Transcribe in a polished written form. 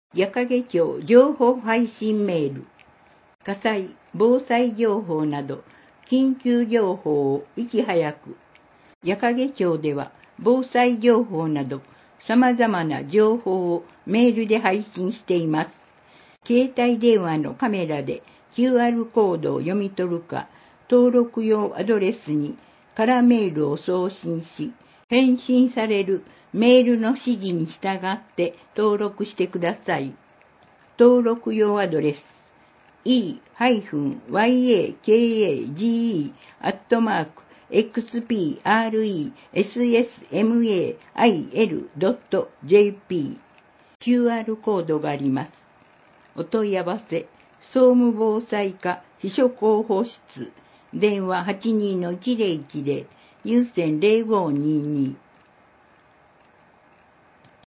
矢掛町情報配信メール。火災、防災情報など、緊急情報をいち早く。矢掛町では、防災情報など、様々な情報をメールで配信しています。携帯電話のカメラで QR コードを読み取るか、登録用アドレスにカラメールを送信し、返信されるメールの指示に従って登録してください。登録用アドレス e-yakage@xpressmail.jp QR コードがあります。お問い合わせ、総務防災課秘書広報室、電話 82-1010、有線0522